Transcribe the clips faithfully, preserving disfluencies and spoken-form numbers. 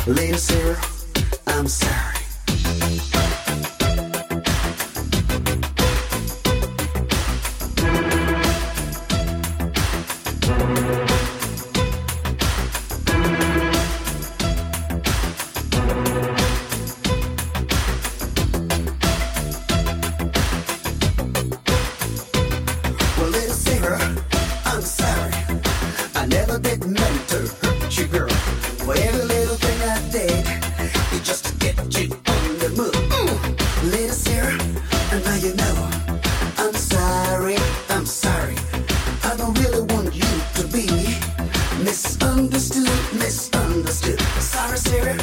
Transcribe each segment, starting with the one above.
Little Sarah, I'm sorry. Well, little Sarah, I'm sorry. I never did meant to hurt you, girl. For every little thing I did, it just to get you on the move. Mm. Little Sarah, and now you know. I'm sorry, I'm sorry. I don't really want you to be misunderstood, misunderstood. Sorry, Sarah.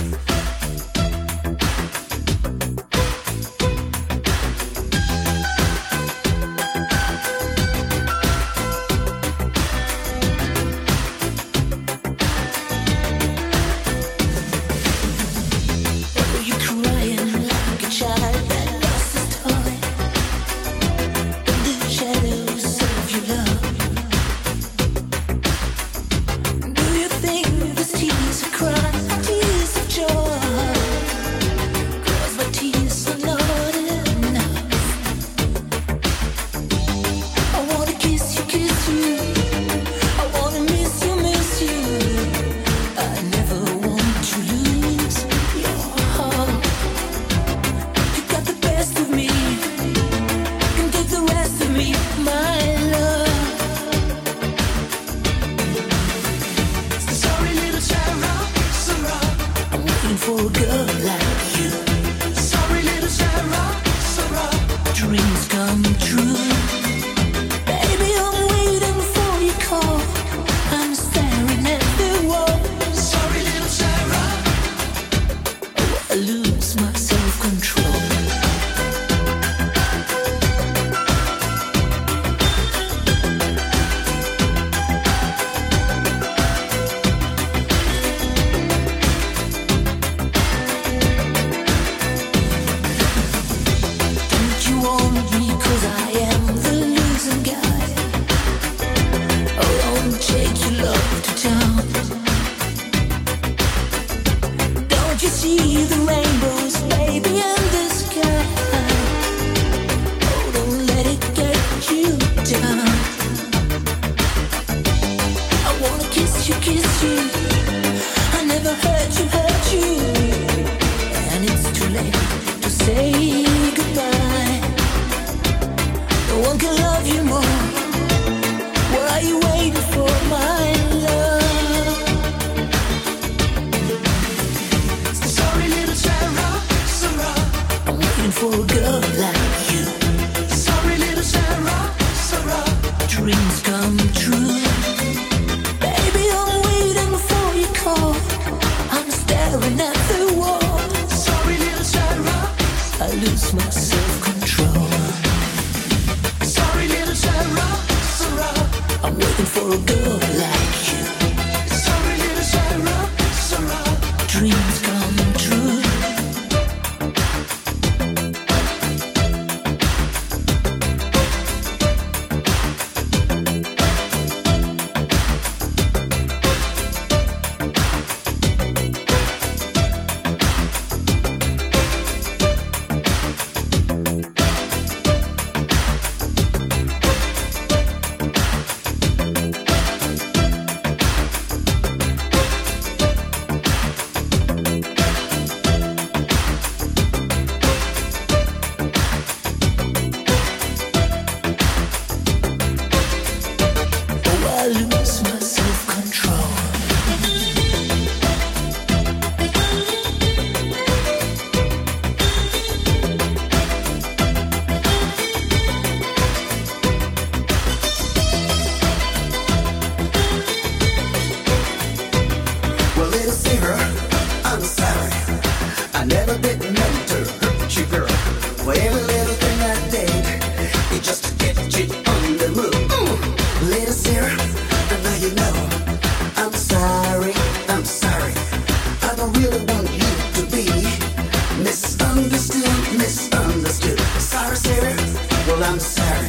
Well, I'm sorry.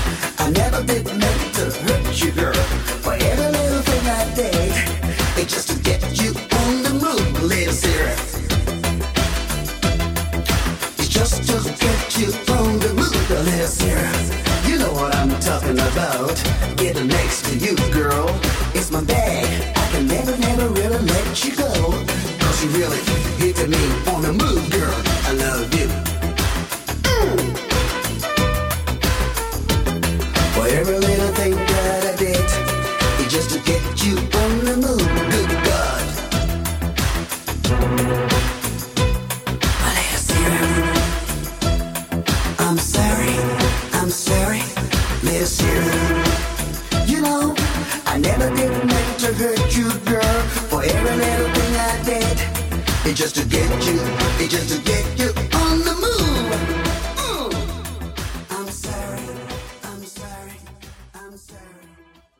I never did meant to hurt you, girl. For every little thing I did, it's just to get you on the move, little Sarah. get next to you, girl. It's my bag. I can never, never really let you go. Cause you really hit me on the move, girl. I love you. Mm. For every little thing that I did, it's just to get you on the move. Good God. I'm sorry, I'm sorry, little Siri. You know, I never did meant to hurt you, girl. For every little thing I did, it's just to get you, it's just to get you